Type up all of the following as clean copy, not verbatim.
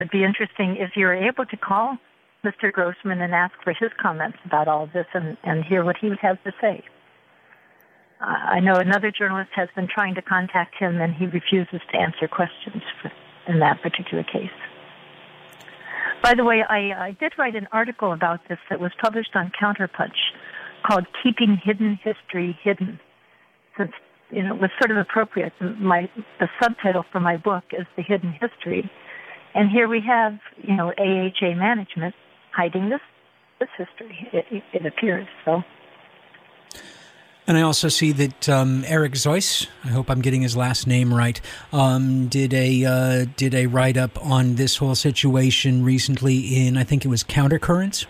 It'd be interesting if you were able to call Mr. Grossman and ask for his comments about all of this and hear what he has to say. I know another journalist has been trying to contact him, and he refuses to answer questions in that particular case. By the way, I did write an article about this that was published on Counterpunch called Keeping Hidden History Hidden, since it was sort of appropriate. The subtitle for my book is The Hidden History. And here we have, AHA management hiding this history, it appears. So. And I also see that Eric Zois, I hope I'm getting his last name right, did a write-up on this whole situation recently in, I think it was Countercurrents?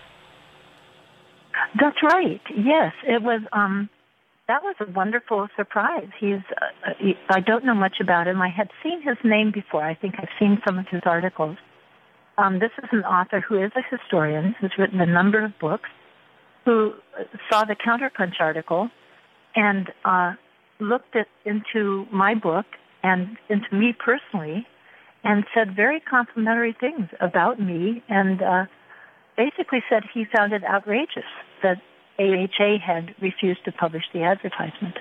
That's right. Yes, it was. That was a wonderful surprise. I don't know much about him. I had seen his name before. I think I've seen some of his articles. This is an author who is a historian, who's written a number of books, who saw the Counterpunch article and looked into my book and into me personally and said very complimentary things about me, and basically said he found it outrageous that AHA had refused to publish the advertisement.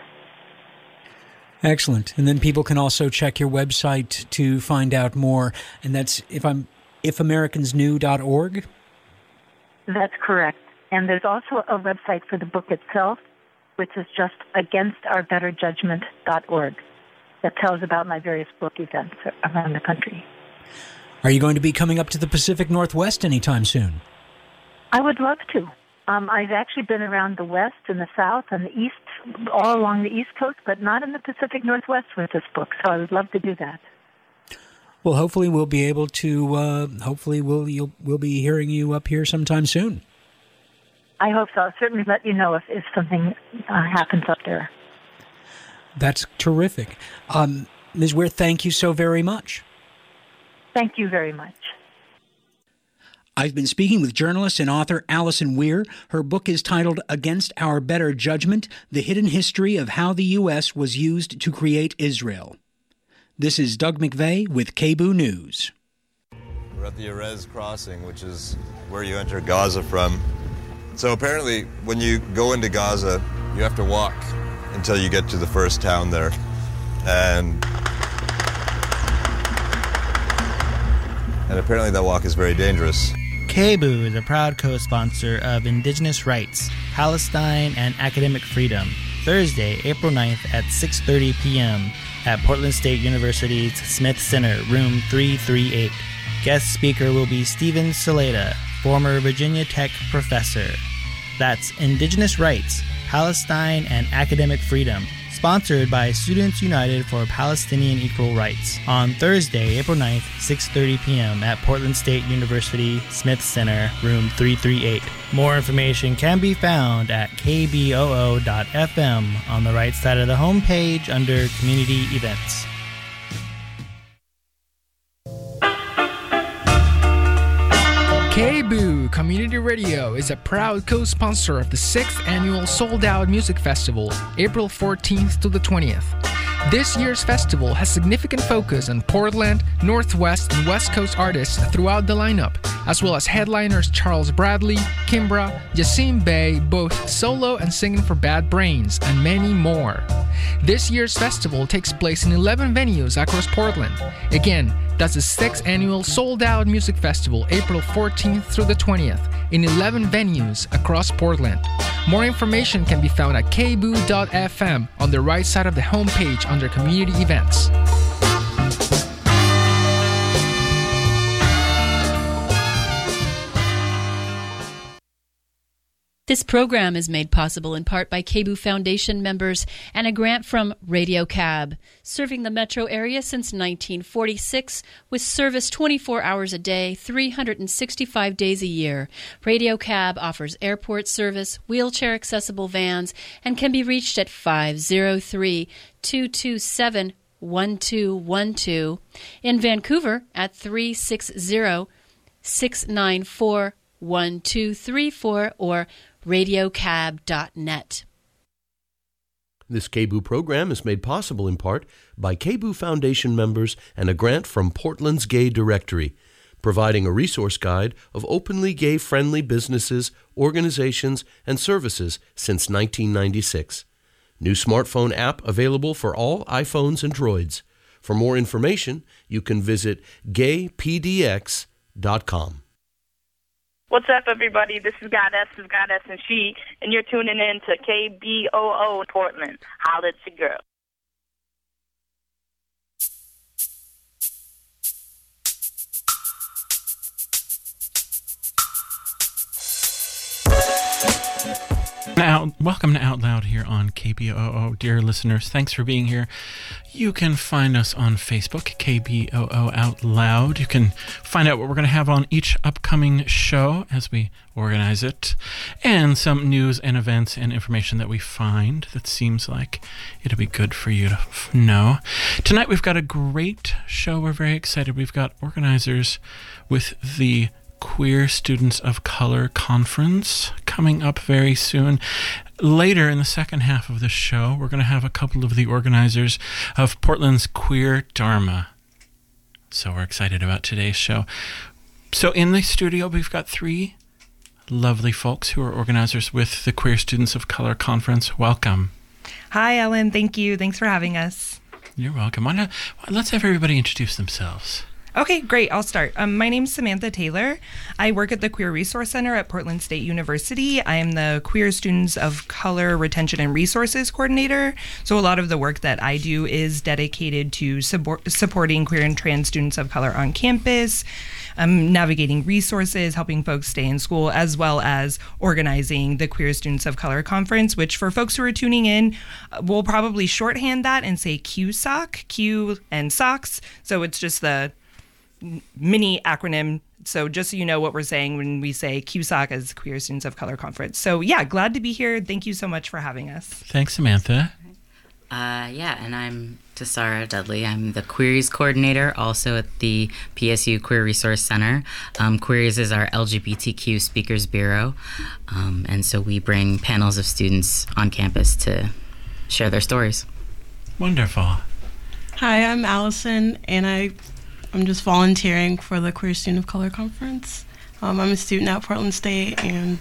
Excellent. And then people can also check your website to find out more, and that's ifamericansknew.org? That's correct. And there's also a website for the book itself, which is just againsourbetterjudgment.org, that tells about my various book events around the country. Are you going to be coming up to the Pacific Northwest anytime soon? I would love to. I've actually been around the West and the South and the East, all along the East Coast, but not in the Pacific Northwest with this book, so I would love to do that. Well, hopefully we'll be able to, we'll be hearing you up here sometime soon. I hope so. I'll certainly let you know if something happens up there. That's terrific. Ms. Weir, thank you so very much. Thank you very much. I've been speaking with journalist and author Alison Weir. Her book is titled Against Our Better Judgment, The Hidden History of How the U.S. Was Used to Create Israel. This is Doug McVeigh with KBOO News. We're at the Erez crossing, which is where you enter Gaza from. So apparently, when you go into Gaza, you have to walk until you get to the first town there. And apparently that walk is very dangerous. KBOO is a proud co-sponsor of Indigenous Rights, Palestine, and Academic Freedom, Thursday, April 9th at 6:30 p.m. at Portland State University's Smith Center, room 338. Guest speaker will be Stephen Saleta, former Virginia Tech professor. That's Indigenous Rights, Palestine, and Academic Freedom, sponsored by Students United for Palestinian Equal Rights, on Thursday, April 9th, 6:30 p.m. at Portland State University, Smith Center, room 338. More information can be found at kboo.fm on the right side of the homepage under Community Events. KBOO Community Radio is a proud co-sponsor of the 6th Annual Sold Out Music Festival, April 14th to the 20th. This year's festival has significant focus on Portland, Northwest, and West Coast artists throughout the lineup, as well as headliners Charles Bradley, Kimbra, Yasim Bey, both solo and singing for Bad Brains, and many more. This year's festival takes place in 11 venues across Portland. Again, that's the 6th Annual Sold Out Music Festival, April 14th through the 20th, in 11 venues across Portland. More information can be found at kboo.fm on the right side of the homepage under Community Events. This program is made possible in part by KBOO Foundation members and a grant from Radio Cab, serving the metro area since 1946 with service 24 hours a day, 365 days a year. Radio Cab offers airport service, wheelchair-accessible vans, and can be reached at 503-227-1212, in Vancouver at 360-694-1234, or radiocab.net. This KBOO program is made possible in part by KBOO Foundation members and a grant from Portland's Gay Directory. providing a resource guide of openly gay-friendly businesses, organizations, and services since 1996. New smartphone app available for all iPhones and Droids. For more information, you can visit gaypdx.com. What's up, everybody? This is Goddess and She, and you're tuning in to KBOO Portland. Holla at your girl. Now, welcome to Out Loud here on KBOO. Dear listeners, thanks for being here. You can find us on Facebook, KBOO Out Loud. You can find out what we're going to have on each upcoming show as we organize it, and some news and events and information that we find that seems like it'll be good for you to know. Tonight we've got a great show. We're very excited. We've got organizers with the Queer Students of Color Conference coming up very soon. Later in the second half of the show, we're going to have a couple of the organizers of Portland's Queer Dharma. So we're excited about today's show. So in the studio, we've got three lovely folks who are organizers with the Queer Students of Color Conference. Welcome. Hi, Ellen. Thank you. Thanks for having us. You're welcome. Let's have everybody introduce themselves. Okay, great. I'll start. My name's Samantha Taylor. I work at the Queer Resource Center at Portland State University. I am the Queer Students of Color Retention and Resources Coordinator. So a lot of the work that I do is dedicated to supporting queer and trans students of color on campus, navigating resources, helping folks stay in school, as well as organizing the Queer Students of Color Conference, which for folks who are tuning in, we'll probably shorthand that and say QSOC, Q and SOCs. So it's just the mini acronym. So just so you know what we're saying when we say QSOC as Queer Students of Color Conference. So yeah, glad to be here. Thank you so much for having us. Thanks, Samantha. And I'm Tessara Dudley. I'm the Queries Coordinator, also at the PSU Queer Resource Center. Queries is our LGBTQ Speakers Bureau, and so we bring panels of students on campus to share their stories. Wonderful. Hi, I'm Allison, and I'm just volunteering for the Queer Student of Color Conference. I'm a student at Portland State, and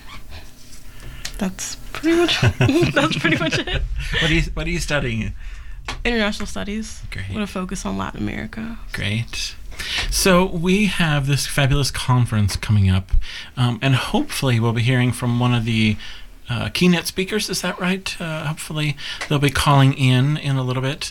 that's pretty much it. What are you studying? International Studies. Great. With a focus on Latin America. Great. So we have this fabulous conference coming up, and hopefully we'll be hearing from one of the keynote speakers. Is that right? Hopefully they'll be calling in a little bit.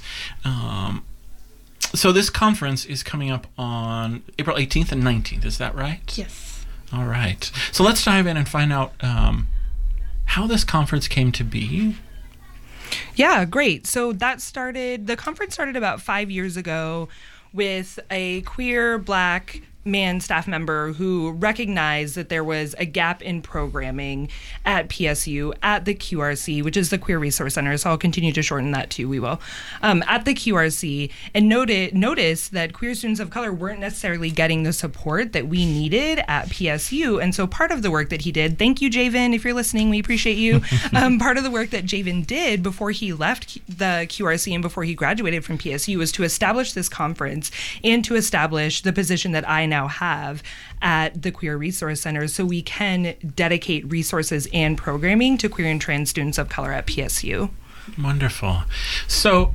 So this conference is coming up on April 18th and 19th. Is that right? Yes. All right. So let's dive in and find out how this conference came to be. Yeah, great. So the conference started about 5 years ago with a queer Black man staff member who recognized that there was a gap in programming at PSU at the QRC, which is the Queer Resource Center. So I'll continue to shorten that too. We will at the QRC, and noticed that queer students of color weren't necessarily getting the support that we needed at PSU. And so part of the work that he did, thank you, Javen, if you're listening, we appreciate you. Part of the work that Javen did before he left the QRC and before he graduated from PSU was to establish this conference and to establish the position that I now have at the Queer Resource Center, so we can dedicate resources and programming to queer and trans students of color at PSU. Wonderful. So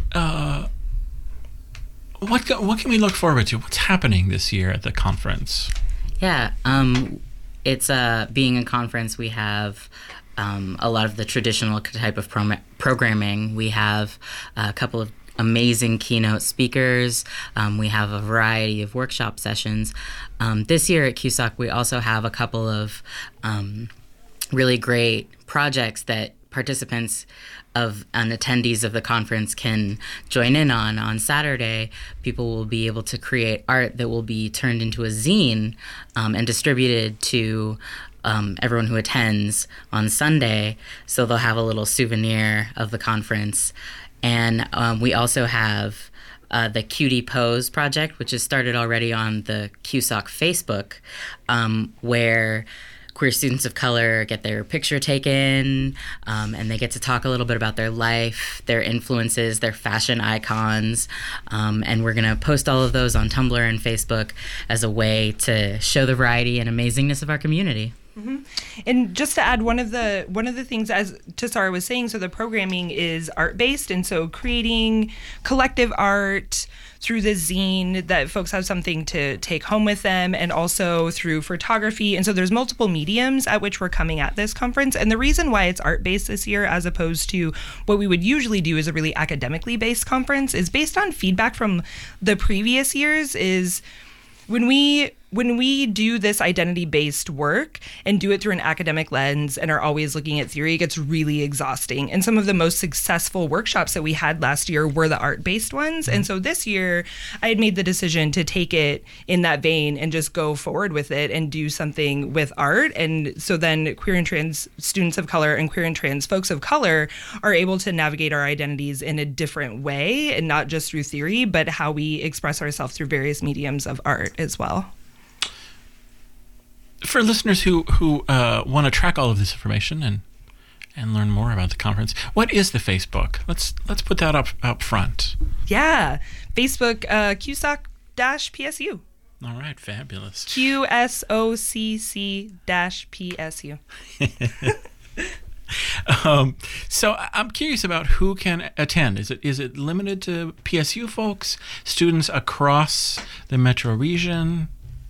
what can we look forward to? What's happening this year at the conference? Yeah, it's being a conference, we have a lot of the traditional type of programming. We have a couple of amazing keynote speakers. We have a variety of workshop sessions. This year at QSOC, we also have a couple of really great projects that participants and attendees of the conference can join in on. On Saturday, people will be able to create art that will be turned into a zine and distributed to everyone who attends on Sunday. So they'll have a little souvenir of the conference. And we also have the Cutie Pose project, which has started already on the QSOC Facebook, where queer students of color get their picture taken, and they get to talk a little bit about their life, their influences, their fashion icons, and we're going to post all of those on Tumblr and Facebook as a way to show the variety and amazingness of our community. Mm-hmm. And just to add, one of the things, as Tassara was saying, so the programming is art-based, and so creating collective art through the zine that folks have something to take home with them, and also through photography. And so there's multiple mediums at which we're coming at this conference. And the reason why it's art-based this year, as opposed to what we would usually do as a really academically based conference, is based on feedback from the previous years. Is when we do this identity-based work and do it through an academic lens and are always looking at theory, it gets really exhausting. And some of the most successful workshops that we had last year were the art-based ones. And so this year, I had made the decision to take it in that vein and just go forward with it and do something with art. And so then queer and trans students of color and queer and trans folks of color are able to navigate our identities in a different way, and not just through theory, but how we express ourselves through various mediums of art as well. For listeners who want to track all of this information and learn more about the conference, what is the Facebook? Let's put that up front. Yeah, Facebook QSOC-PSU. All right, fabulous. QSOCC-PSU. So I'm curious about who can attend. Is it limited to PSU folks, students across the metro region?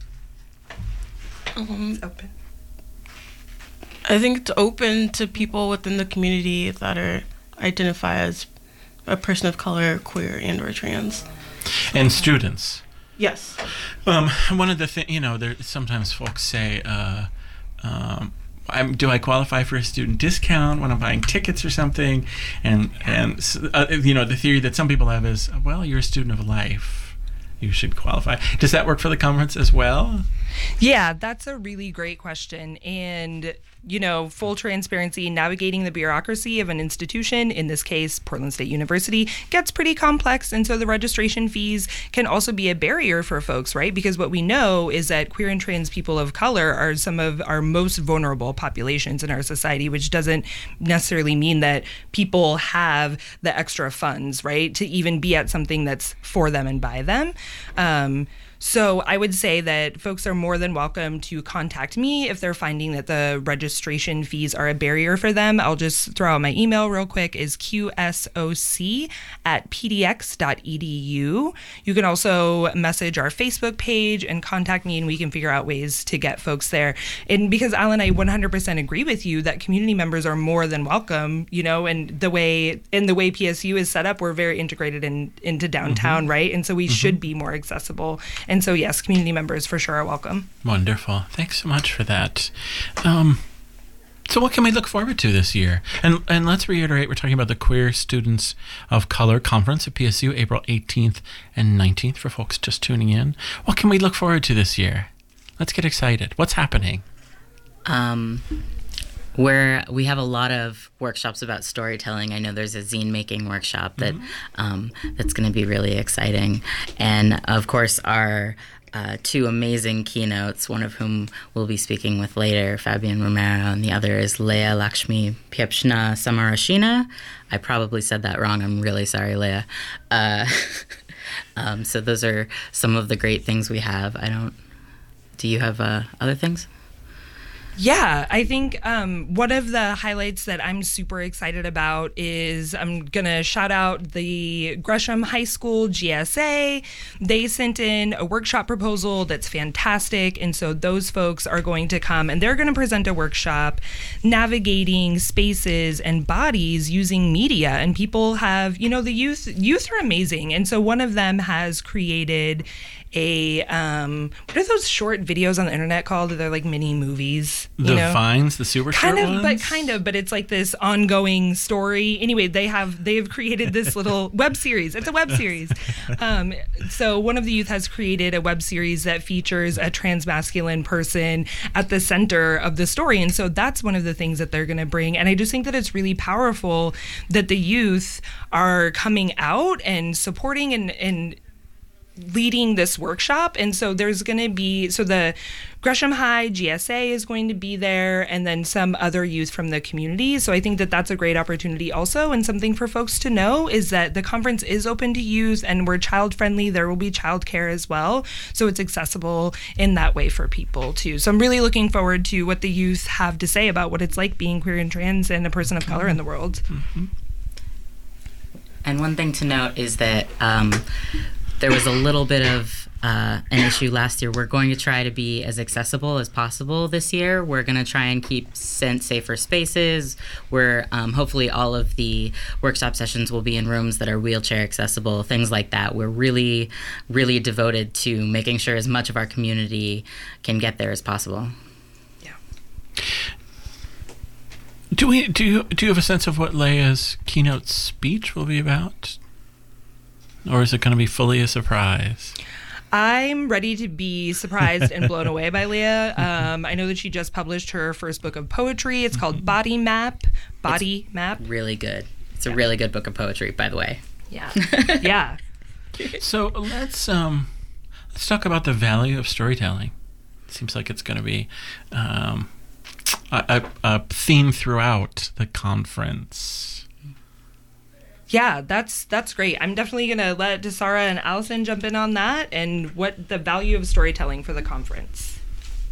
It's open. I think it's open to people within the community that identify as a person of color, queer, and or trans. And students. Yes. One of the things, sometimes folks say, do I qualify for a student discount when I'm buying tickets or something? And the theory that some people have is, well, you're a student of life, you should qualify. Does that work for the conference as well? Yeah, that's a really great question. And, full transparency, navigating the bureaucracy of an institution, in this case, Portland State University, gets pretty complex. And so the registration fees can also be a barrier for folks, right? Because what we know is that queer and trans people of color are some of our most vulnerable populations in our society, which doesn't necessarily mean that people have the extra funds, right, to even be at something that's for them and by them. So I would say that folks are more than welcome to contact me if they're finding that the registration fees are a barrier for them. I'll just throw out my email real quick, is qsoc@pdx.edu. You can also message our Facebook page and contact me, and we can figure out ways to get folks there. And because, Alan, I 100% agree with you that community members are more than welcome, and the way PSU is set up, we're very integrated into downtown, right? And so we should be more accessible. And so, yes, community members for sure are welcome. Wonderful. Thanks so much for that. So what can we look forward to this year? And let's reiterate, we're talking about the Queer Students of Color Conference at PSU, April 18th and 19th, for folks just tuning in. What can we look forward to this year? Let's get excited. What's happening? Where we have a lot of workshops about storytelling. I know there's a zine making workshop that that's going to be really exciting. And of course, our two amazing keynotes, one of whom we'll be speaking with later, Fabian Romero, and the other is Leah Lakshmi Piepshna Samarashina. I probably said that wrong. I'm really sorry, Leah. So those are some of the great things we have. Do you have other things? Yeah, I think one of the highlights that I'm super excited about is I'm going to shout out the Gresham High School GSA. They sent in a workshop proposal that's fantastic. And so those folks are going to come and they're going to present a workshop navigating spaces and bodies using media. And people have, the youth are amazing. And so one of them has created what are those short videos on the internet called? They're like mini movies. The Vines, the super short ones? But it's like this ongoing story. Anyway, they have created this little web series. It's a web series. So one of the youth has created a web series that features a transmasculine person at the center of the story. And so that's one of the things that they're going to bring. And I just think that it's really powerful that the youth are coming out and supporting and leading this workshop. And so there's going to be, the Gresham High GSA is going to be there, and then some other youth from the community. So I think that that's a great opportunity also. And something for folks to know is that the conference is open to youth, and we're child friendly. There will be childcare as well. So it's accessible in that way for people too. So I'm really looking forward to what the youth have to say about what it's like being queer and trans and a person of color in the world. Mm-hmm. And one thing to note is that there was a little bit of an issue last year. We're going to try to be as accessible as possible this year. We're going to try and keep safer spaces. We're hopefully all of the workshop sessions will be in rooms that are wheelchair accessible, things like that. We're really, really devoted to making sure as much of our community can get there as possible. Yeah. Do you have a sense of what Leia's keynote speech will be about? Or is it going to be fully a surprise? I'm ready to be surprised and blown away by Leia. I know that she just published her first book of poetry. It's called Body Map. Really good. It's a really good book of poetry, by the way. Yeah. Yeah. So let's talk about the value of storytelling. It seems like it's going to be a theme throughout the conference. Yeah, that's great. I'm definitely going to let Desara and Allison jump in on that and what the value of storytelling for the conference.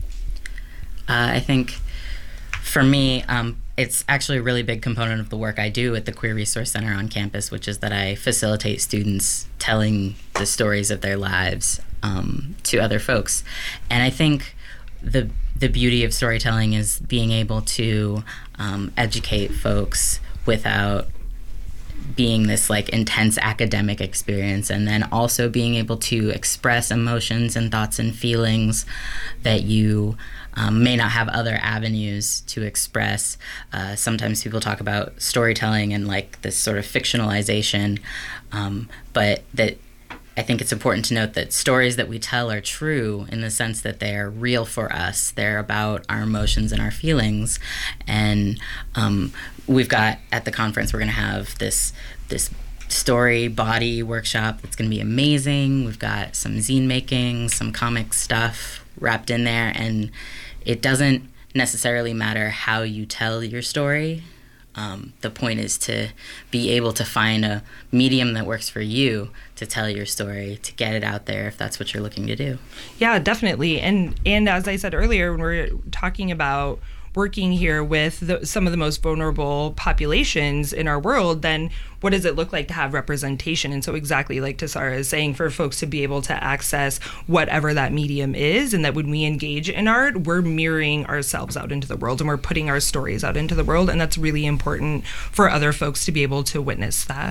I think for me, it's actually a really big component of the work I do at the Queer Resource Center on campus, which is that I facilitate students telling the stories of their lives to other folks. And I think the beauty of storytelling is being able to educate folks without being this like intense academic experience, and then also being able to express emotions and thoughts and feelings that you may not have other avenues to express. Sometimes people talk about storytelling and like this sort of fictionalization, but that I think it's important to note that stories that we tell are true in the sense that they're real for us. They're about our emotions and our feelings. And we've got, at the conference, we're going to have this story body workshop that's going to be amazing. We've got some zine making, some comic stuff wrapped in there. And it doesn't necessarily matter how you tell your story. The point is to be able to find a medium that works for you to tell your story, to get it out there if that's what you're looking to do. Yeah, definitely. And as I said earlier, when we're talking about working here with some of the most vulnerable populations in our world, then what does it look like to have representation? And so exactly like Desara is saying, for folks to be able to access whatever that medium is, and that when we engage in art, we're mirroring ourselves out into the world and we're putting our stories out into the world. And that's really important for other folks to be able to witness that.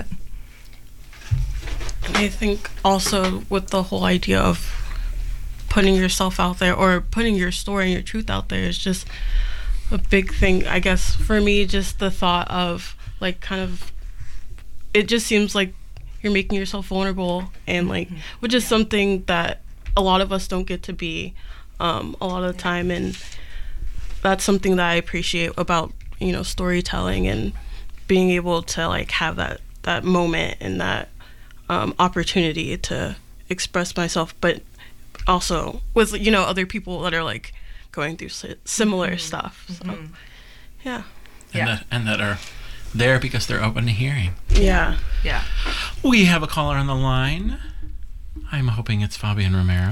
And I think also with the whole idea of putting yourself out there or putting your story and your truth out there is just a big thing, I guess, for me. Just the thought of like kind of, it just seems like you're making yourself vulnerable, and like, which is something that a lot of us don't get to be a lot of the time. And that's something that I appreciate about, you know, storytelling and being able to like have that moment and that opportunity to express myself, but also with, you know, other people that are like going through similar stuff. So yeah. And that are there because they're open to hearing. Yeah. Yeah. We have a caller on the line. I'm hoping it's Fabian Romero.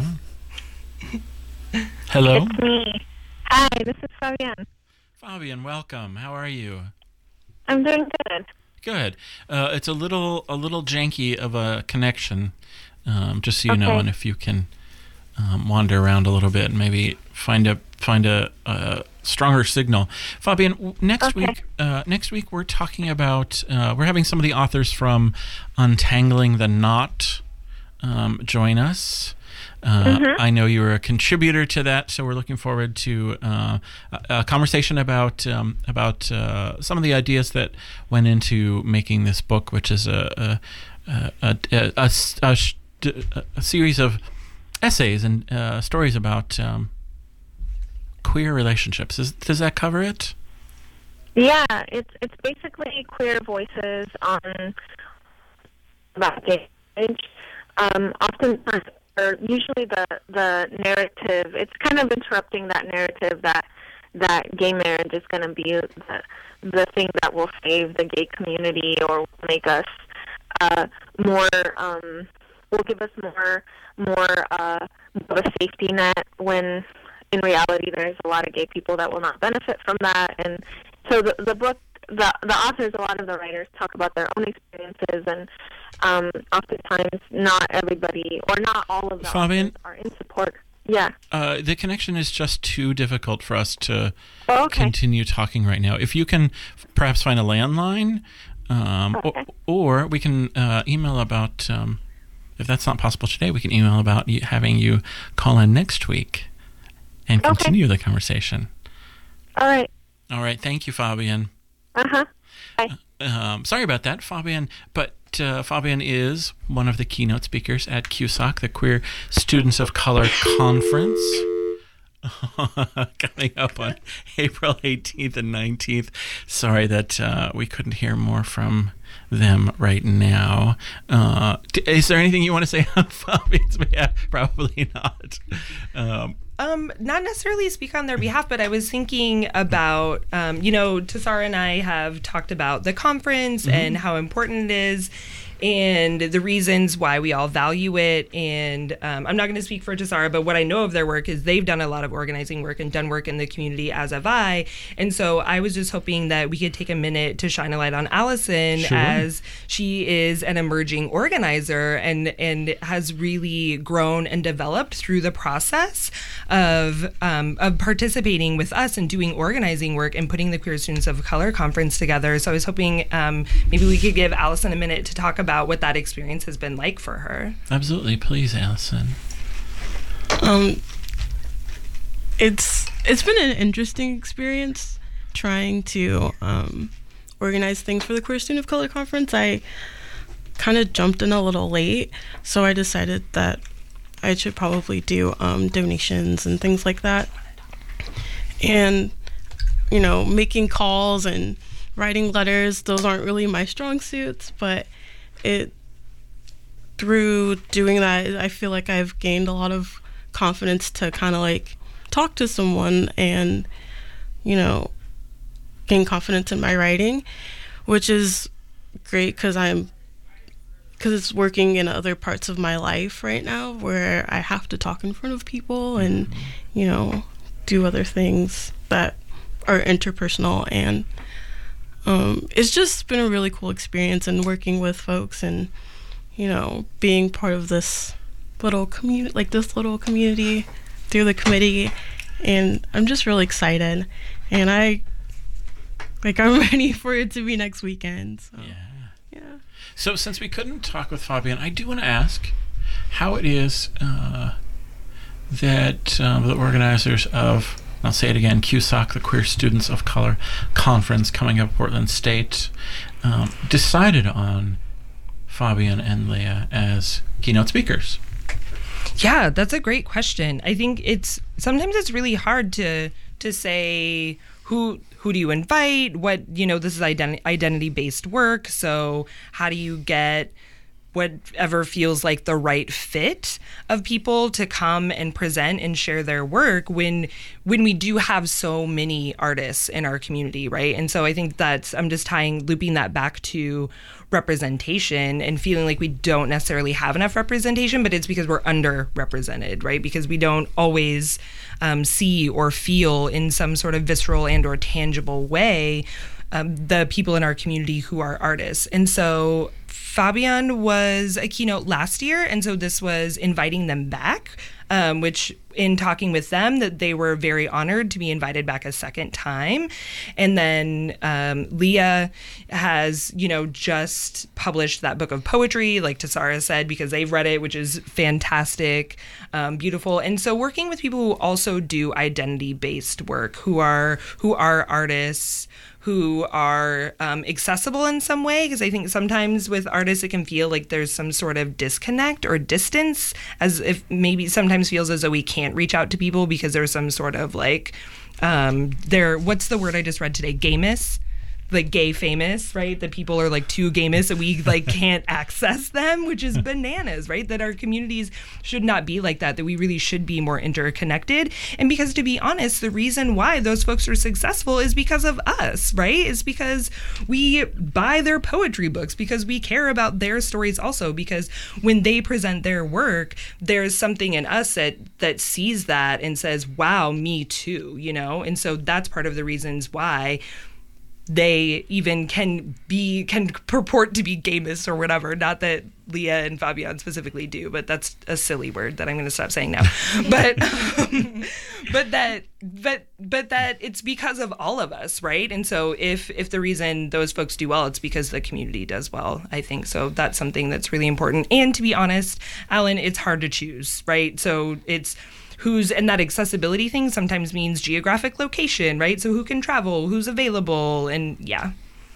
Hello? It's me. Hi, this is Fabian. Fabian, welcome. How are you? I'm doing good. Good. It's a little janky of a connection, just so you know, and if you can wander around a little bit and maybe find a stronger signal. Fabian, next week we're talking about we're having some of the authors from Untangling the Knot join us. I know you were a contributor to that, so we're looking forward to a conversation about some of the ideas that went into making this book, which is a series of essays and stories about queer relationships. Does that cover it? Yeah, it's basically queer voices on about gay marriage. oftentimes, or usually the narrative, it's kind of interrupting that narrative that gay marriage is going to be the thing that will save the gay community or make us more, will give us more of a safety net, when in reality there's a lot of gay people that will not benefit from that. And so the book, the authors, a lot of the writers talk about their own experiences, and oftentimes not everybody or not all of the authors are in support. Yeah. The connection is just too difficult for us to continue talking right now. If you can perhaps find a landline, or we can email about, if that's not possible today, we can email about having you call in next week and continue the conversation. All right. All right. Thank you, Fabian. Bye. Sorry about that, Fabian, but Fabian is one of the keynote speakers at CUSOC, the Queer Students of Color Conference, coming up on April 18th and 19th. Sorry that we couldn't hear more from them right now. Is there anything you want to say on Fabian's behalf? Probably not. Not necessarily speak on their behalf, but I was thinking about, Tassara and I have talked about the conference and how important it is, and the reasons why we all value it. And I'm not going to speak for Tassara, but what I know of their work is they've done a lot of organizing work and done work in the community, as have I. And so I was just hoping that we could take a minute to shine a light on Allison, as she is an emerging organizer and has really grown and developed through the process of participating with us and doing organizing work and putting the Queer Students of Color Conference together. So I was hoping maybe we could give Allison a minute to talk about what that experience has been like for her. Absolutely. Please, Allison. It's been an interesting experience trying to organize things for the Queer Student of Color Conference. I kind of jumped in a little late, so I decided that I should probably do donations and things like that. And, making calls and writing letters, those aren't really my strong suits, but through doing that, I feel like I've gained a lot of confidence to kind of talk to someone and, gain confidence in my writing, which is great because it's working in other parts of my life right now where I have to talk in front of people and, do other things that are interpersonal. And it's just been a really cool experience, and working with folks and, being part of this little community through the committee. And I'm just really excited. And I'm ready for it to be next weekend. So. Yeah. So since we couldn't talk with Fabian, I do want to ask how it is that the organizers of, I'll say it again, CUSOC, the Queer Students of Color Conference coming up Portland State, decided on Fabian and Leah as keynote speakers. Yeah, that's a great question. I think sometimes it's really hard to say who do you invite? What, this is identity-based work, so how do you get whatever feels like the right fit of people to come and present and share their work when we do have so many artists in our community, right? And so I think I'm just looping that back to representation and feeling like we don't necessarily have enough representation, but it's because we're underrepresented, right? Because we don't always see or feel in some sort of visceral and or tangible way the people in our community who are artists. And so Fabian was a keynote last year, and so this was inviting them back, which in talking with them, that they were very honored to be invited back a second time. And then Leah has, just published that book of poetry, like Tassara said, because they've read it, which is fantastic, beautiful. And so working with people who also do identity-based work, who are artists, who are accessible in some way, because I think sometimes with artists it can feel like there's some sort of disconnect or distance, as if maybe sometimes feels as though we can't reach out to people because there's some sort of what's the word I just read today? Gayness. like gay famous, right? That people are like too gamous and we like can't access them, which is bananas, right? That our communities should not be like that we really should be more interconnected. And because, to be honest, the reason why those folks are successful is because of us, right? It's because we buy their poetry books, because we care about their stories also, because when they present their work, there's something in us that sees that and says, wow, me too, you know? And so that's part of the reasons why they even can purport to be gamous or whatever. Not that Leah and Fabian specifically do, but that's a silly word that I'm going to stop saying now. But that it's because of all of us, right? And so if the reason those folks do well, it's because the community does well, I think. So that's something that's really important. And to be honest, Alan, it's hard to choose, right? So it's and that accessibility thing sometimes means geographic location, right? So who can travel, who's available, and yeah.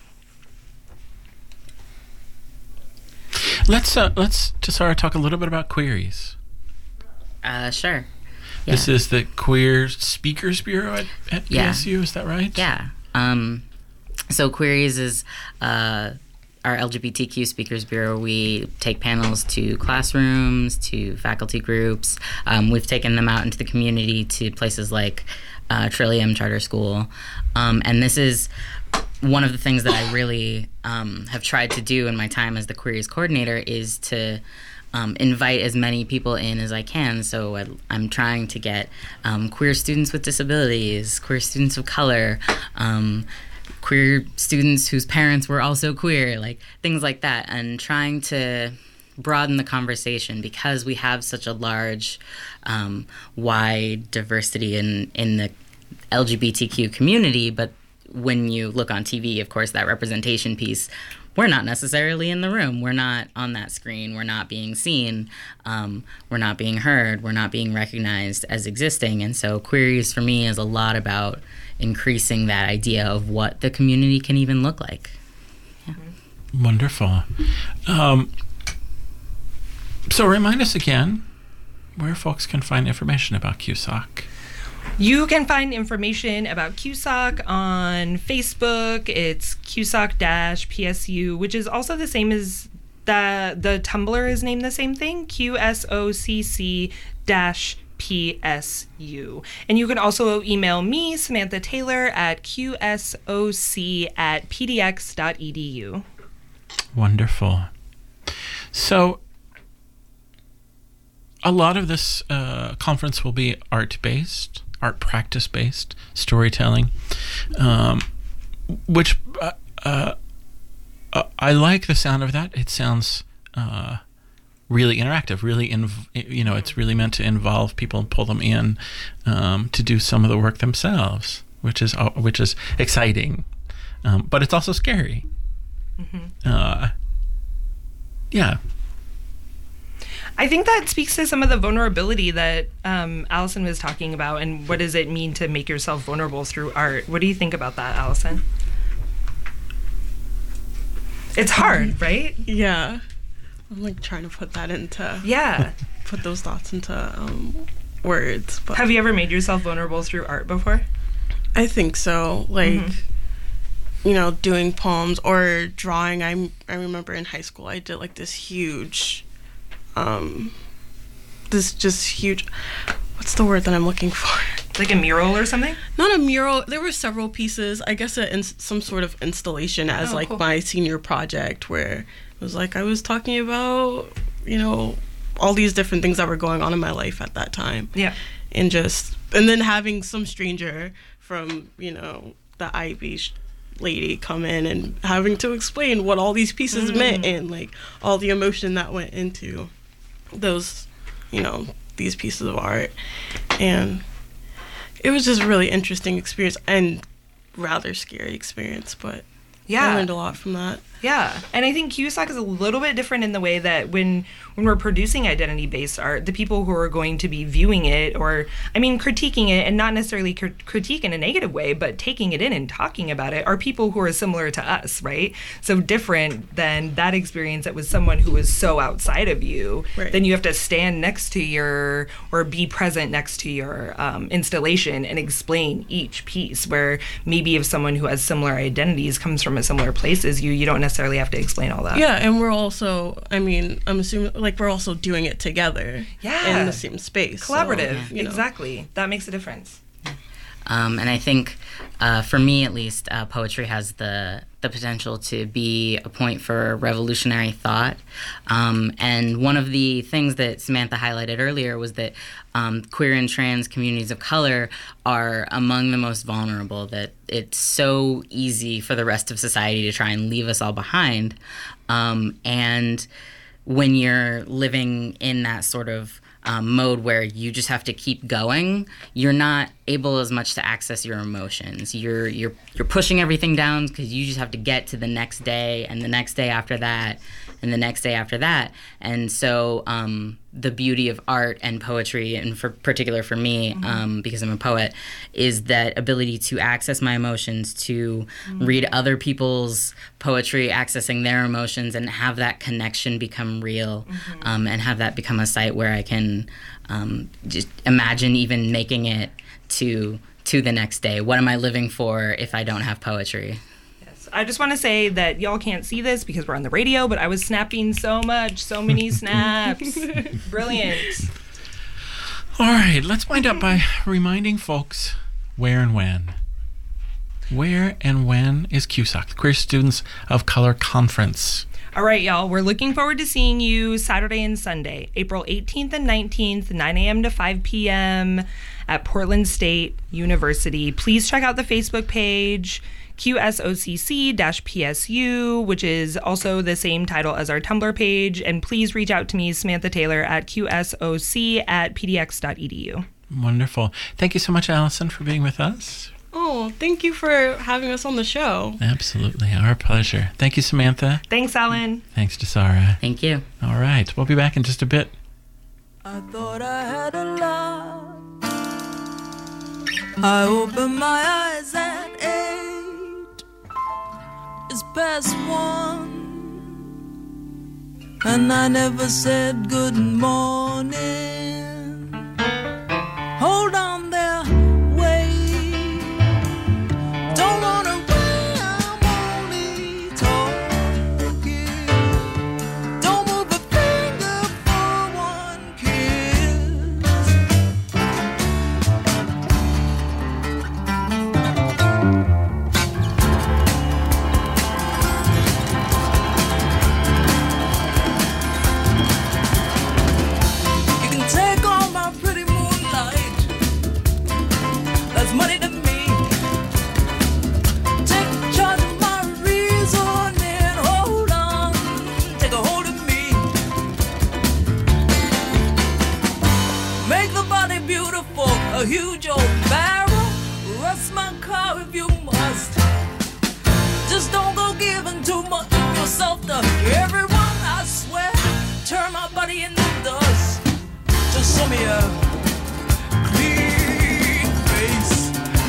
Let's Tasara talk a little bit about Queries. Sure. Yeah. This is the Queer Speakers Bureau at PSU, is that right? Yeah. So Queries is our LGBTQ Speakers Bureau. We take panels to classrooms, to faculty groups. We've taken them out into the community to places like Trillium Charter School. And this is one of the things that I really have tried to do in my time as the Queries coordinator, is to invite as many people in as I can. So I'm trying to get queer students with disabilities, queer students of color, queer students whose parents were also queer, like things like that, and trying to broaden the conversation, because we have such a large, wide diversity in the LGBTQ community. But when you look on TV, of course, that representation piece, we're not necessarily in the room. We're not on that screen. We're not being seen. We're not being heard. We're not being recognized as existing. And so Queries for me is a lot about increasing that idea of what the community can even look like. Yeah. Wonderful. So remind us again where folks can find information about QSOC. You can find information about QSOC on Facebook. It's QSOC-PSU, which is also the same as the Tumblr is named the same thing, QSOCC-PSU. And you can also email me, Samantha Taylor, at qsoc@pdx.edu. Wonderful. So a lot of this conference will be art-based, art practice-based storytelling, which I like the sound of that. It sounds really interactive, really, it's really meant to involve people and pull them in to do some of the work themselves, which is exciting, but it's also scary. Mm-hmm. Yeah. I think that speaks to some of the vulnerability that Allison was talking about, and what does it mean to make yourself vulnerable through art? What do you think about that, Allison? It's hard, right? Yeah. I'm like trying to put that into... Yeah. Put those thoughts into words. But have you ever made yourself vulnerable through art before? I think so. Like, doing poems or drawing. I remember in high school I did like this huge... huge, what's the word that I'm looking for? Like a mural or something? Not a mural. There were several pieces. I guess some sort of installation as cool. My senior project, where it was like I was talking about, all these different things that were going on in my life at that time. Yeah. And then having some stranger from, the IB lady come in and having to explain what all these pieces meant and like all the emotion that went into those, these pieces of art. And it was just a really interesting experience and rather scary experience, but I learned a lot from that. Yeah, and I think CUSAC is a little bit different in the way that when we're producing identity-based art, the people who are going to be viewing it, or, I mean, critiquing it, and not necessarily critique in a negative way, but taking it in and talking about it, are people who are similar to us, right? So different than that experience that was someone who was so outside of you, Right. then you have to stand next to your, or be present next to your installation and explain each piece, where maybe if someone who has similar identities comes from a similar place as you don't necessarily have to explain all that. Yeah, and we're also, I mean, I'm assuming, like, we're also doing it together. Yeah. In the same space. Collaborative. So, you know. Exactly. That makes a difference. And I think, for me at least, poetry has the potential to be a point for revolutionary thought. And one of the things that Samantha highlighted earlier was that queer and trans communities of color are among the most vulnerable, that it's so easy for the rest of society to try and leave us all behind. And when you're living in that sort of mode where you just have to keep going, you're not able as much to access your emotions. You're pushing everything down because you just have to get to the next day and the next day after that and the next day after that. And so the beauty of art and poetry, and for particular for me, because I'm a poet, is that ability to access my emotions, to read other people's poetry, accessing their emotions, and have that connection become real, and have that become a site where I can just imagine even making it to the next day. What am I living for if I don't have poetry? I just want to say that y'all can't see this because we're on the radio, but I was snapping so many snaps. Brilliant. All right, let's wind up by reminding folks where and when. Where and when is CUSAC, the Queer Students of Color Conference? All right, y'all. We're looking forward to seeing you Saturday and Sunday, April 18th and 19th, 9 a.m. to 5 p.m. at Portland State University. Please check out the Facebook page, QSOCC-PSU, which is also the same title as our Tumblr page. And please reach out to me, Samantha Taylor, at qsoc@pdx.edu. Wonderful. Thank you so much, Allison, for being with us. Oh, thank you for having us on the show. Absolutely. Our pleasure. Thank you, Samantha. Thanks, Alan. Thanks to Sarah. Thank you. All right. We'll be back in just a bit. I thought I had a lot. I opened my eyes at 8. It's past 1. And I never said good morning. Hold on there, wait. Don't run away, I'm only talking. Don't move a finger for one kiss. You can take all my pretty moonlight. That's money to me. Take charge of my reason and hold on. Take a hold of me. Make the body beautiful, a huge old barrel. Rust my car if you must. Just don't go giving too much of yourself to everyone, I swear. Turn my body into dust. Just show me a clean face.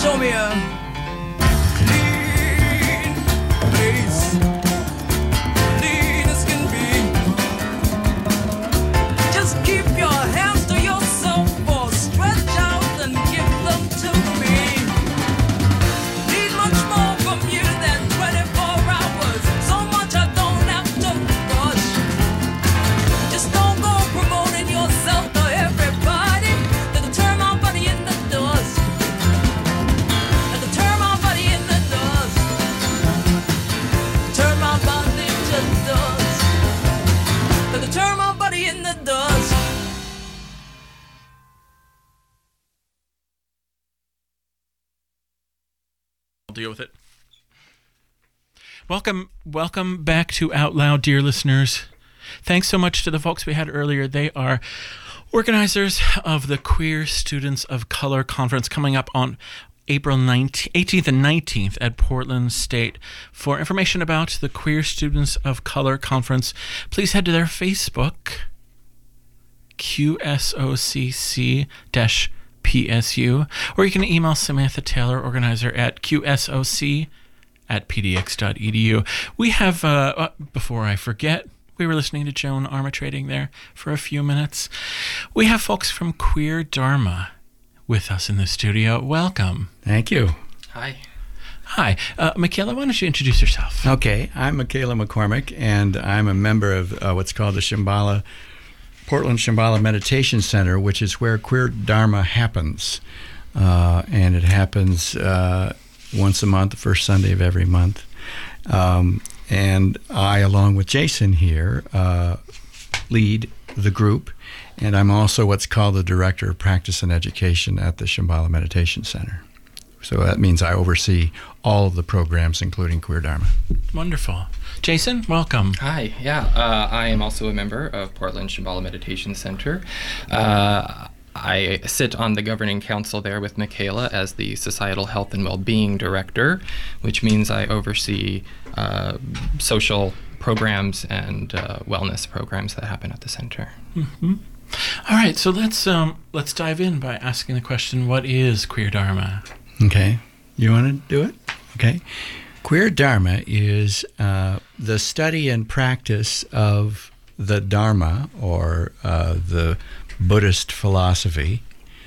show me a clean place, clean as can be. Just keep your hands to yourself or stretch out and give them to me. Need much more from you than 24 hours. So much I don't have to rush. Just don't go promoting yourself to everybody. That'll turn my body in the dust. That'll turn my body in the dust. Turn my body to dust. That'll turn my body in the dust. I'll deal with it. Welcome back to Out Loud, dear listeners. Thanks so much to the folks we had earlier. They are organizers of the Queer Students of Color Conference coming up on April 18th and 19th at Portland State. For information about the Queer Students of Color Conference, please head to their Facebook, QSOCC-PSU, or you can email Samantha Taylor, organizer, at qsoc@pdx.edu. We have, before I forget, we were listening to Joan Armatrading there for a few minutes. We have folks from Queer Dharma with us in the studio. Welcome. Thank you. Hi. Hi. Michaela, why don't you introduce yourself? Okay. I'm Michaela McCormick, and I'm a member of what's called the Portland Shambhala Meditation Center, which is where Queer Dharma happens. And it happens once a month, the first Sunday of every month. And I, along with Jason here, lead the group. And I'm also what's called the Director of Practice and Education at the Shambhala Meditation Center. So that means I oversee all of the programs, including Queer Dharma. Wonderful. Jason, welcome. Hi. Yeah, I am also a member of Portland Shambhala Meditation Center. I sit on the governing council there with Michaela as the Societal Health and Wellbeing Director, which means I oversee social programs and wellness programs that happen at the center. Mm-hmm. All right, so let's dive in by asking the question, what is Queer Dharma? Okay. You want to do it? Okay. Queer Dharma is the study and practice of the Dharma, or the Buddhist philosophy,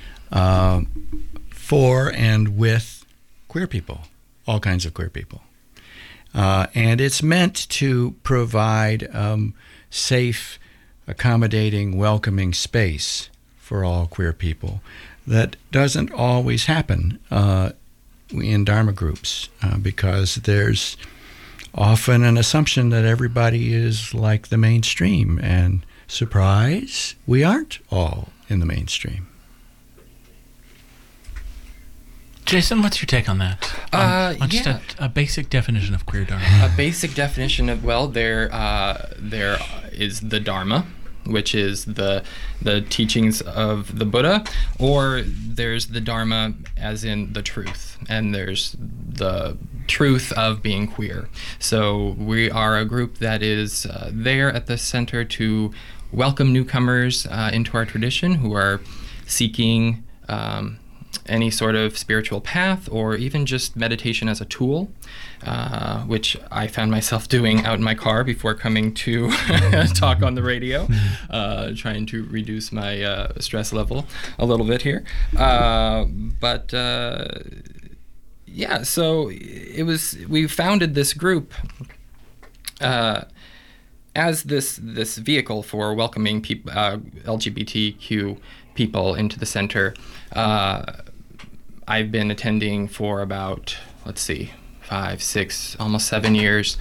for and with queer people, all kinds of queer people. And it's meant to provide safe, accommodating, welcoming space for all queer people. That doesn't always happen in Dharma groups because there's often an assumption that everybody is like the mainstream, and surprise, we aren't all in the mainstream. Jason, what's your take on that? Just a basic definition of Queer Dharma. A basic definition of, well, there is the Dharma, which is the teachings of the Buddha, or there's the Dharma as in the truth, and there's the truth of being queer. So we are a group that is there at the center to welcome newcomers into our tradition who are seeking any sort of spiritual path, or even just meditation as a tool, which I found myself doing out in my car before coming to talk on the radio, trying to reduce my stress level a little bit here. Yeah, so we founded this group as this vehicle for welcoming LGBTQ people into the center. I've been attending for about, 5, 6, almost 7 years.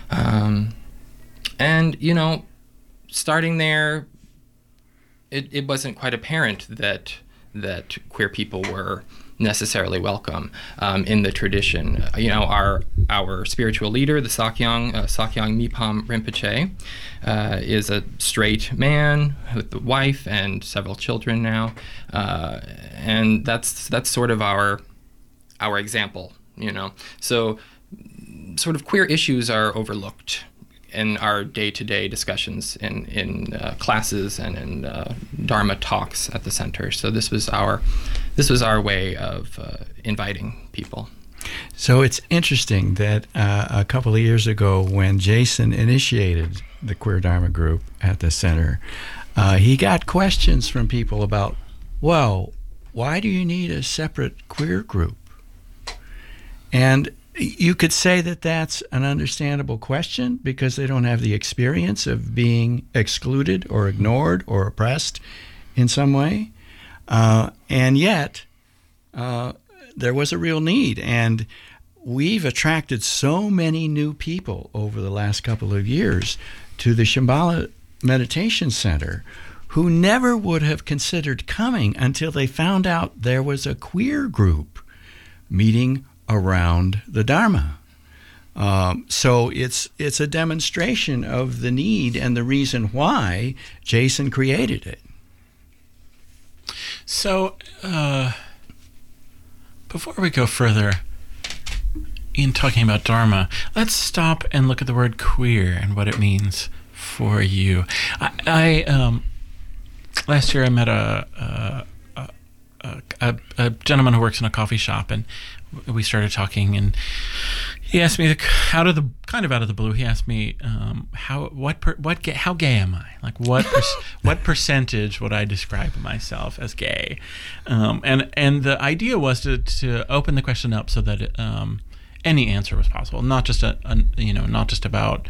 And, starting there, it wasn't quite apparent that queer people were necessarily welcome in the tradition. Our spiritual leader, the Sakyong Mipam Rinpoche, is a straight man with a wife and several children now, and that's sort of our example. So, sort of queer issues are overlooked in our day-to-day discussions in classes and in Dharma talks at the center. So this was our way of inviting people. So it's interesting that a couple of years ago, when Jason initiated the Queer Dharma group at the center, he got questions from people about, well, why do you need a separate queer group? And you could say that that's an understandable question because they don't have the experience of being excluded or ignored or oppressed in some way. And yet, there was a real need. And we've attracted so many new people over the last couple of years to the Shambhala Meditation Center who never would have considered coming until they found out there was a queer group meeting around the Dharma. So it's a demonstration of the need and the reason why Jason created it. So, before we go further in talking about Dharma, let's stop and look at the word queer and what it means for you. I last year I met a gentleman who works in a coffee shop, and we started talking, and he asked me out of the blue. He asked me how gay am I? Like what percentage would I describe myself as gay? And the idea was to open the question up so that any answer was possible, not just not just about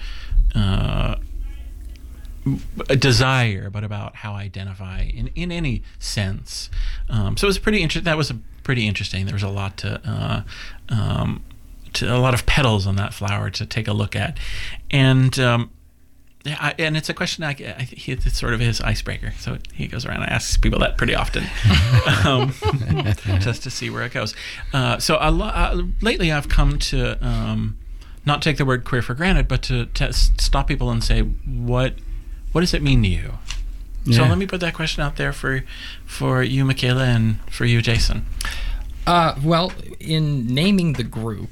a desire, but about how I identify in any sense. So it was pretty interesting. That was pretty interesting. There was a lot to a lot of petals on that flower to take a look at, and and it's a question it's sort of his icebreaker. So he goes around and asks people that pretty often, just to see where it goes. So lately I've come to not take the word queer for granted, but to stop people and say, what does it mean to you? Yeah. So let me put that question out there for you, Michaela, and for you, Jason. Well, in naming the group,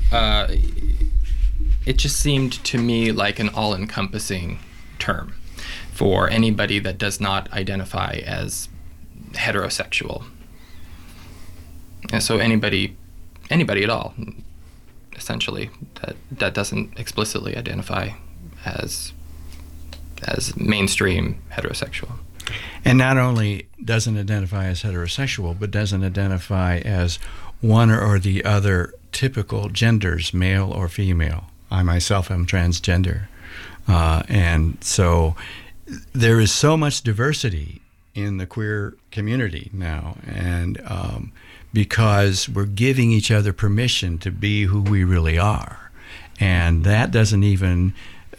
it just seemed to me like an all-encompassing term for anybody that does not identify as heterosexual. And so anybody at all, essentially, that doesn't explicitly identify as mainstream heterosexual. And not only doesn't identify as heterosexual, but doesn't identify as one or the other typical genders, male or female. I myself am transgender. And so there is so much diversity in the queer community now. And because we're giving each other permission to be who we really are. And that doesn't even...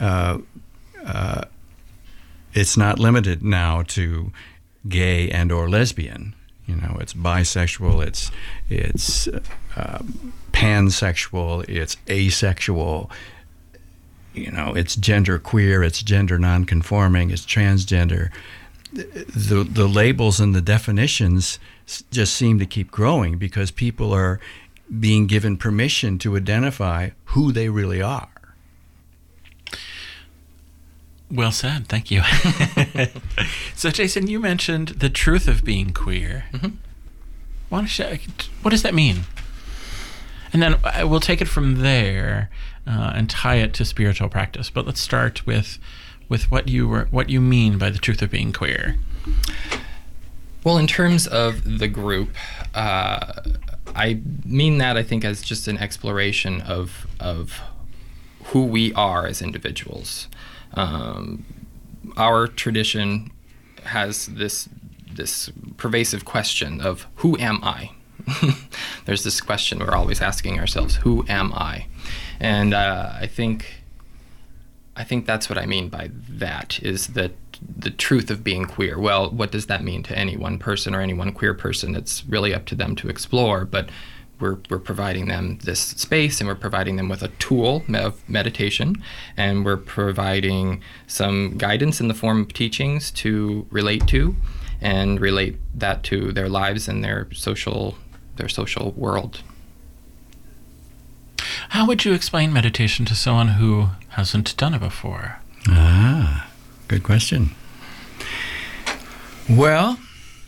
it's not limited now to gay and or lesbian. It's bisexual, it's pansexual, it's asexual, it's gender queer, it's gender nonconforming, it's transgender. The labels and the definitions just seem to keep growing because people are being given permission to identify who they really are. Well said. Thank you. So, Jason, you mentioned the truth of being queer. Mm-hmm. What does that mean? And then we'll take it from there and tie it to spiritual practice. But let's start with what you mean by the truth of being queer. Well, in terms of the group, I mean that I think as just an exploration of who we are as individuals. Our tradition has this pervasive question of who am I? There's this question we're always asking ourselves, who am I? And I think that's what I mean by that, is that the truth of being queer. Well, what does that mean to any one person or any one queer person? It's really up to them to explore, but we're providing them this space, and we're providing them with a tool of meditation, and we're providing some guidance in the form of teachings to relate to, and relate that to their lives and their social world. How would you explain meditation to someone who hasn't done it before? Good question. Well,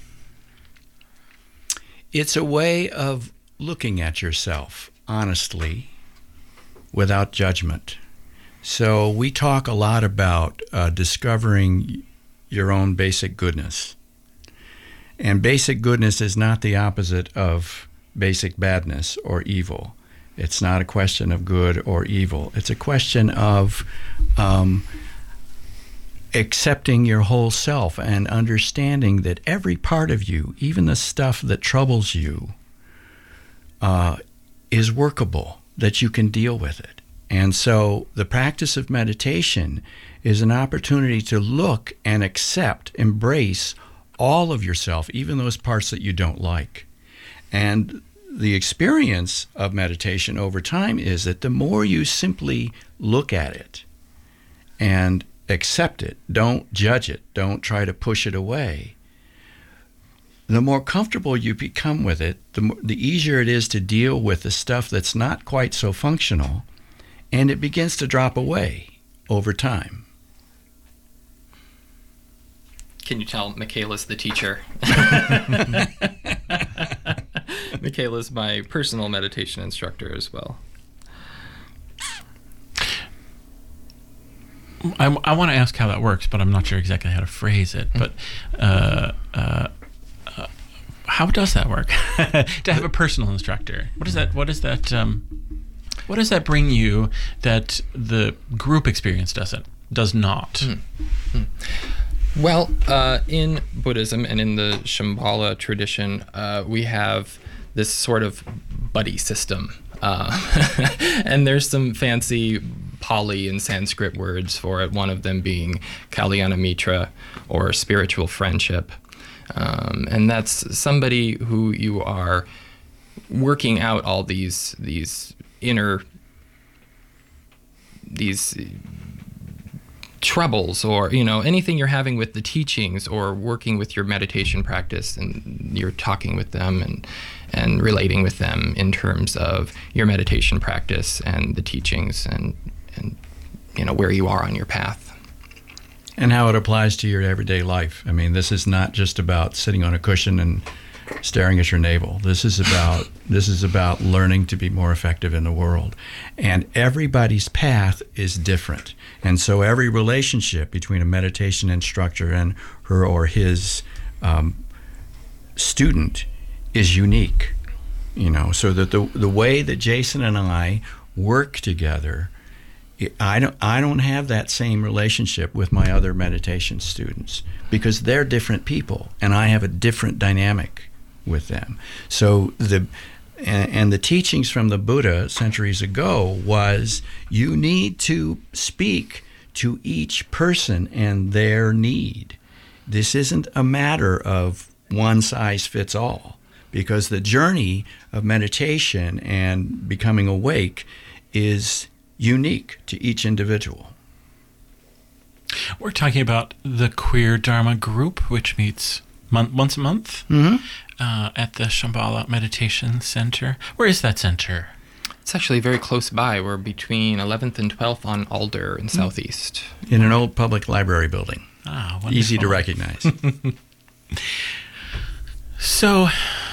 it's a way of looking at yourself honestly, without judgment. So we talk a lot about discovering your own basic goodness. And basic goodness is not the opposite of basic badness or evil. It's not a question of good or evil. It's a question of accepting your whole self and understanding that every part of you, even the stuff that troubles you, is workable, that you can deal with it. And so the practice of meditation is an opportunity to look and accept, embrace all of yourself, even those parts that you don't like. And the experience of meditation over time is that the more you simply look at it and accept it, don't judge it, don't try to push it away, the more comfortable you become with it, the easier it is to deal with the stuff that's not quite so functional, and it begins to drop away over time. Can you tell Michaela's the teacher? Michaela's my personal meditation instructor as well. I want to ask how that works, but I'm not sure exactly how to phrase it. But how does that work? To have a personal instructor, what does that bring you that the group experience does not? Well, in Buddhism and in the Shambhala tradition, we have this sort of buddy system. And there's some fancy Pali and Sanskrit words for it, one of them being Kalyana Mitra, or spiritual friendship. And that's somebody who you are working out all these inner troubles, or anything you're having with the teachings, or working with your meditation practice, and you're talking with them and relating with them in terms of your meditation practice and the teachings and where you are on your path. And how it applies to your everyday life. I mean, this is not just about sitting on a cushion and staring at your navel. This is about learning to be more effective in the world. And everybody's path is different. And so every relationship between a meditation instructor and her or his student is unique. So that the way that Jason and I work together, I don't have that same relationship with my other meditation students, because they're different people and I have a different dynamic with them. So the teachings from the Buddha centuries ago was, you need to speak to each person and their need. This isn't a matter of one size fits all, because the journey of meditation and becoming awake is unique to each individual. We're talking about the Queer Dharma group, which meets once a month at the Shambhala Meditation Center. Where is that center? It's actually very close by. We're between 11th and 12th on Alder in Southeast. In an old public library building. Ah, wonderful. Easy to recognize. So,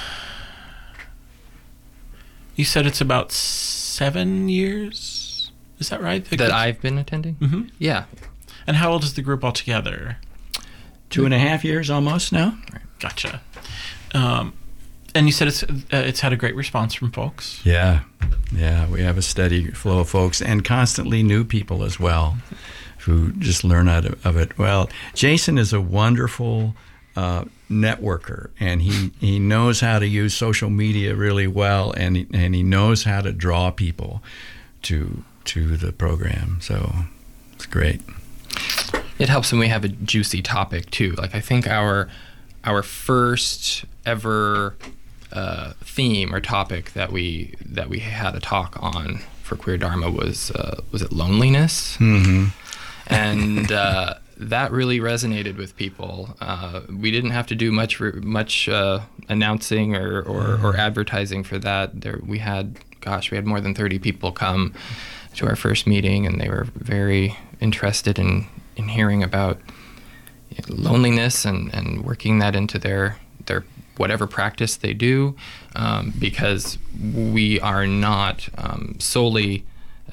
you said it's about 7 years? Is that right? That I've been attending? Mm-hmm. Yeah. And how old is the group altogether? 2.5 years almost now. Gotcha. And you said it's had a great response from folks. Yeah, we have a steady flow of folks, and constantly new people as well, who just learn out of it. Well, Jason is a wonderful networker, and he knows how to use social media really well, and he knows how to draw people to the program. So it's great. It helps when we have a juicy topic too. Like, I think our first ever theme or topic that we had a talk on for Queer Dharma was it loneliness? Mm-hmm. And that really resonated with people. We didn't have to do much announcing or advertising for that. We had more than 30 people come to our first meeting, and they were very interested in hearing about loneliness and working that into their whatever practice they do, because we are not solely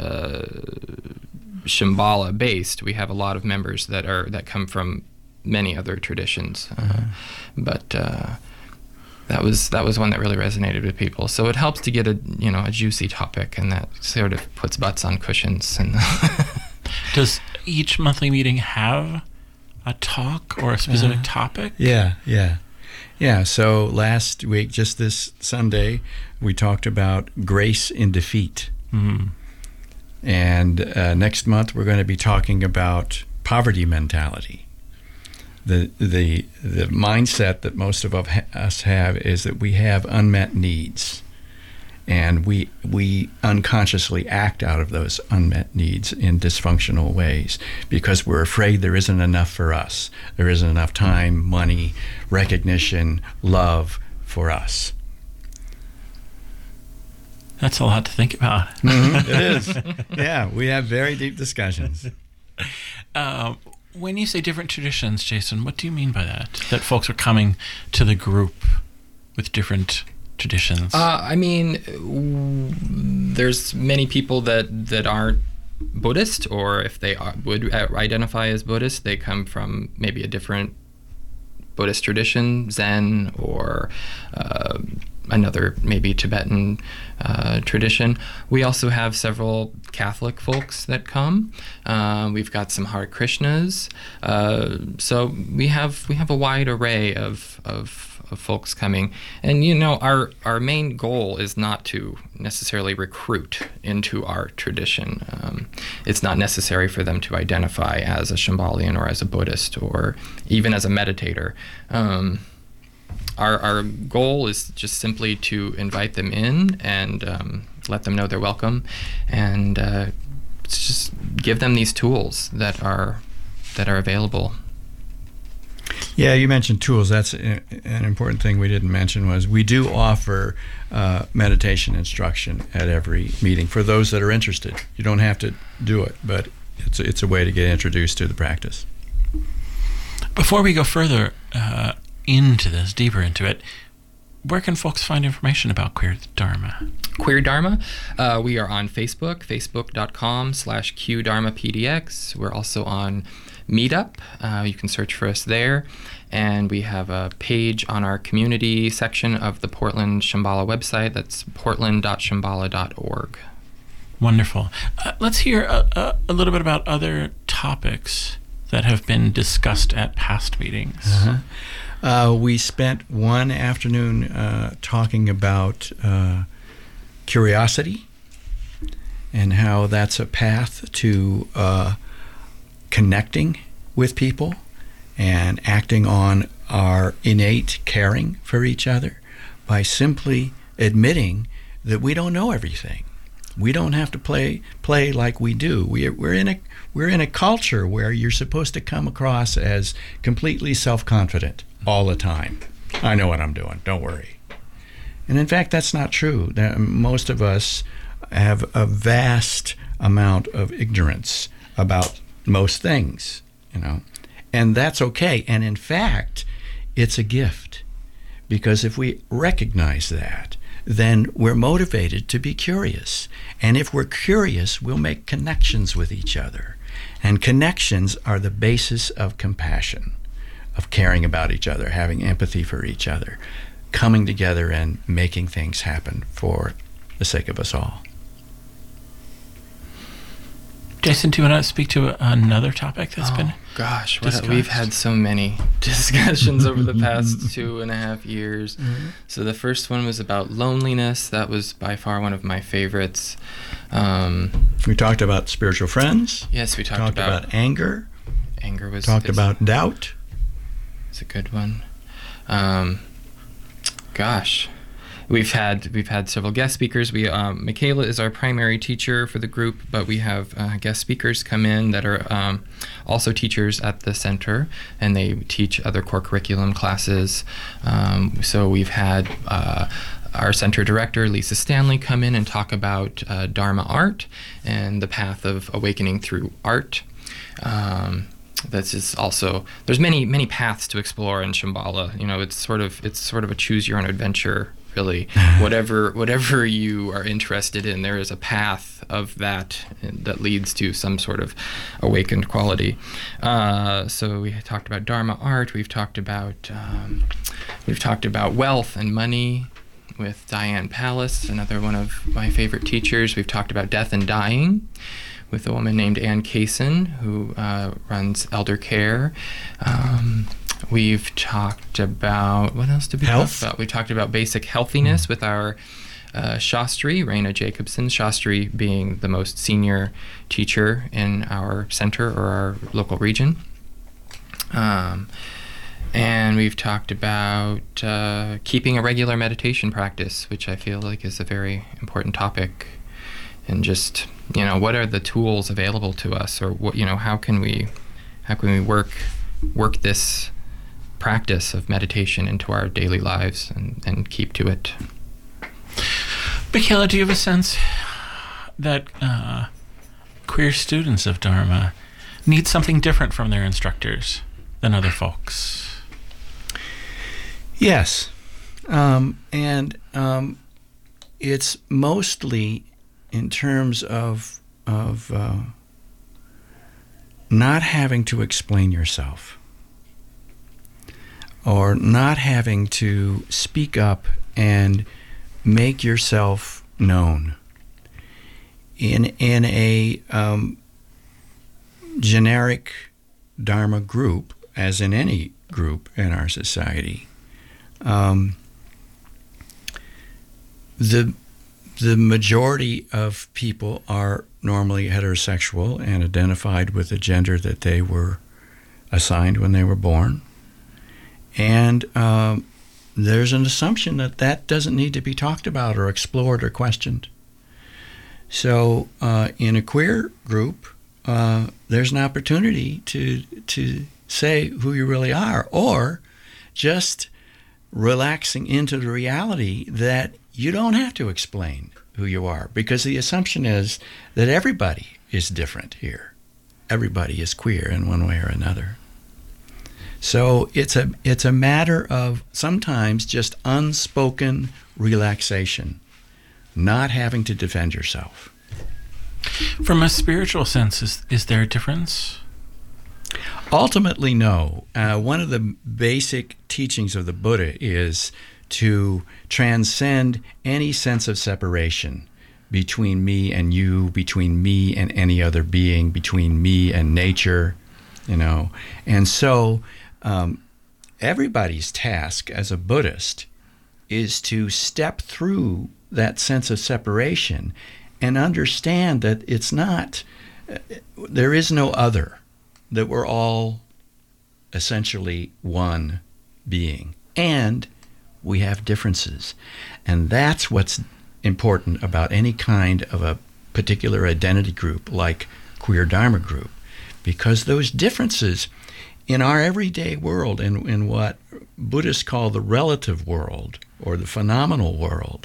Shambhala based. We have a lot of members that come from many other traditions, but that was one that really resonated with people. So it helps to get a juicy topic, and that sort of puts butts on cushions. And does each monthly meeting have a talk or a specific topic? Yeah. So last week, just this Sunday, we talked about grace in defeat. Mm-hmm. And next month, we're going to be talking about poverty mentality. The mindset that most of us have is that we have unmet needs, and we unconsciously act out of those unmet needs in dysfunctional ways because we're afraid there isn't enough for us. There isn't enough time, money, recognition, love for us. That's a lot to think about. Mm-hmm. It is. Yeah, we have very deep discussions. When you say different traditions, Jason, what do you mean by that? That folks are coming to the group with different traditions? I mean, there's many people that aren't Buddhist, or if they would identify as Buddhist, they come from maybe a different Buddhist tradition, Zen, or another maybe Tibetan tradition. We also have several Catholic folks that come. We've got some Hare Krishnas. So we have a wide array of folks coming. And our main goal is not to necessarily recruit into our tradition. It's not necessary for them to identify as a Shambhalian or as a Buddhist or even as a meditator. Our goal is just simply to invite them in and let them know they're welcome, and just give them these tools that are available. Yeah, you mentioned tools. That's an important thing we didn't mention was we do offer meditation instruction at every meeting for those that are interested. You don't have to do it, but it's a way to get introduced to the practice. Before we go further into this, deeper into it, where can folks find information about Queer Dharma? Queer Dharma, we are on Facebook, facebook.com/QDharmaPDX. We're also on Meetup. You can search for us there. And we have a page on our community section of the Portland Shambhala website. That's portland.shambhala.org. Wonderful. Let's hear a little bit about other topics that have been discussed at past meetings. We spent one afternoon talking about curiosity and how that's a path to connecting with people and acting on our innate caring for each other by simply admitting that we don't know everything. We don't have to play like we do. We're in a culture where you're supposed to come across as completely self-confident all the time. I know what I'm doing. Don't worry. And in fact, that's not true. Most of us have a vast amount of ignorance about most things, and that's okay. And in fact, it's a gift, because if we recognize that, then we're motivated to be curious. And if we're curious, we'll make connections with each other. And connections are the basis of compassion, of caring about each other, having empathy for each other, coming together and making things happen for the sake of us all. Jason, do you want to speak to another topic that's been discussed? We've had so many discussions over the past 2.5 years. Mm-hmm. So the first one was about loneliness. That was by far one of my favorites. We talked about spiritual friends. Yes, we talked about anger. Anger was talked about doubt. It's a good one. We've had several guest speakers. Michaela is our primary teacher for the group, but we have guest speakers come in that are also teachers at the center, and they teach other core curriculum classes. So we've had our center director, Lisa Stanley, come in and talk about Dharma art and the path of awakening through art. That's just also, there's many paths to explore in Shambhala. It's sort of a choose your own adventure, really. whatever you are interested in, there is a path of that leads to some sort of awakened quality. So we talked about Dharma art. We've talked about wealth and money with Diane Pallas, another one of my favorite teachers. We've talked about death and dying with a woman named Ann Kaysen, who runs elder care. We've talked about, what else did we talk about? We talked about basic healthiness with our Shastri, Raina Jacobson, Shastri being the most senior teacher in our center or our local region. And we've talked about keeping a regular meditation practice, which I feel like is a very important topic. And just, what are the tools available to us, or what, how can we work this practice of meditation into our daily lives and keep to it. Michaela, do you have a sense that queer students of Dharma need something different from their instructors than other folks? Yes. And it's mostly in terms of not having to explain yourself, or not having to speak up and make yourself known. In a generic Dharma group, as in any group in our society, the majority of people are normally heterosexual and identified with the gender that they were assigned when they were born. And there's an assumption that doesn't need to be talked about or explored or questioned. So in a queer group, there's an opportunity to say who you really are, or just relaxing into the reality that you don't have to explain who you are, because the assumption is that everybody is different here. Everybody is queer in one way or another. So it's a matter of sometimes just unspoken relaxation, not having to defend yourself. From a spiritual sense, is there a difference? Ultimately, no. One of the basic teachings of the Buddha is to transcend any sense of separation between me and you, between me and any other being, between me and nature, And so everybody's task as a Buddhist is to step through that sense of separation and understand that it's not, there is no other, that we're all essentially one being. And we have differences. And that's what's important about any kind of a particular identity group like Queer Dharma Group, because those differences in our everyday world, in what Buddhists call the relative world or the phenomenal world,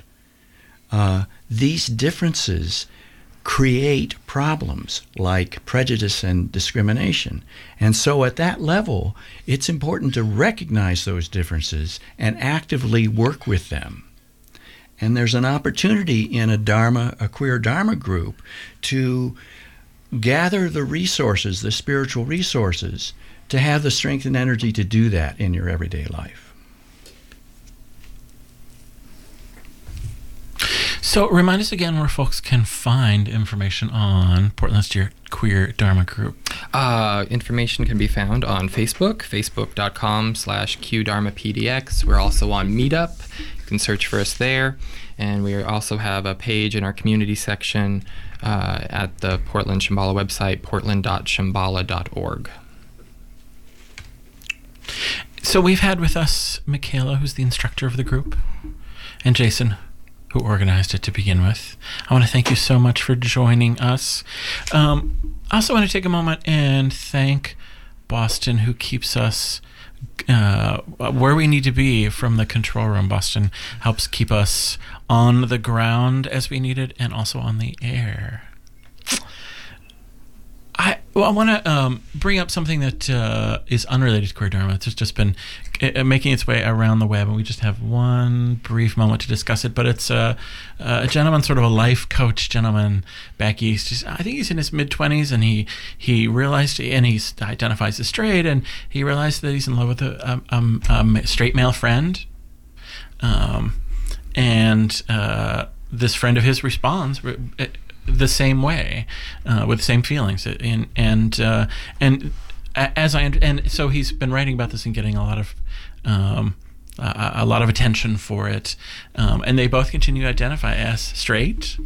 these differences create problems like prejudice and discrimination. And so at that level, it's important to recognize those differences and actively work with them. And there's an opportunity in a queer Dharma group to gather the resources, the spiritual resources, to have the strength and energy to do that in your everyday life. So remind us again where folks can find information on Portland's Queer Dharma Group. Information can be found on Facebook, facebook.com/QDharmaPDX. We're also on Meetup. You can search for us there. And we also have a page in our community section at the Portland Shambhala website, portland.shambhala.org. So we've had with us Michaela, who's the instructor of the group. and Jason, who organized it to begin with. I want to thank you so much for joining us. I also want to take a moment and thank Boston, who keeps us where we need to be from the control room. Boston helps keep us on the ground as we need it, and also on the air. I want to bring up something that is unrelated to Queer Dharma. It's just been making its way around the web, and we just have one brief moment to discuss it. But it's a gentleman, sort of a life coach gentleman back east. I think he's in his mid-20s, and he realized, and he identifies as straight, and he realized that he's in love with a straight male friend. And this friend of his responds the same way, with the same feelings, and so he's been writing about this and getting a lot of attention for it, and they both continue to identify as straight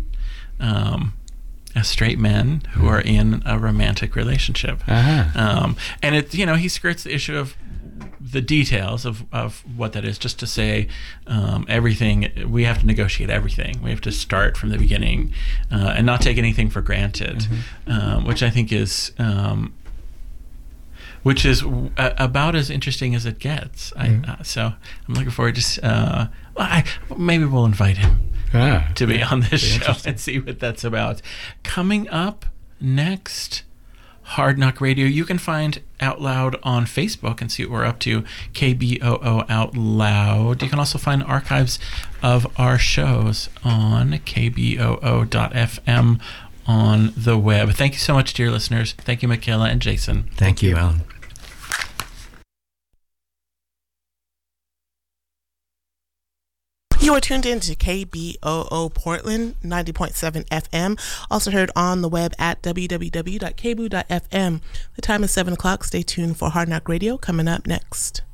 men who are in a romantic relationship. And it, he skirts the issue of the details of what that is, just to say everything, we have to negotiate everything. We have to start from the beginning and not take anything for granted, which I think is about as interesting as it gets. So I'm looking forward to maybe we'll invite him to be on this show and see what that's about. Coming up next, Hard Knock Radio. You can find Out Loud on Facebook and see what we're up to, KBOO Out Loud. You can also find archives of our shows on kboo.fm on the web. Thank you so much, dear listeners. Thank you, Michaela and Jason. Thank you, Alan. You are tuned in to KBOO Portland 90.7 FM, also heard on the web at www.kboo.fm. The time is 7 o'clock. Stay tuned for Hard Knock Radio coming up next.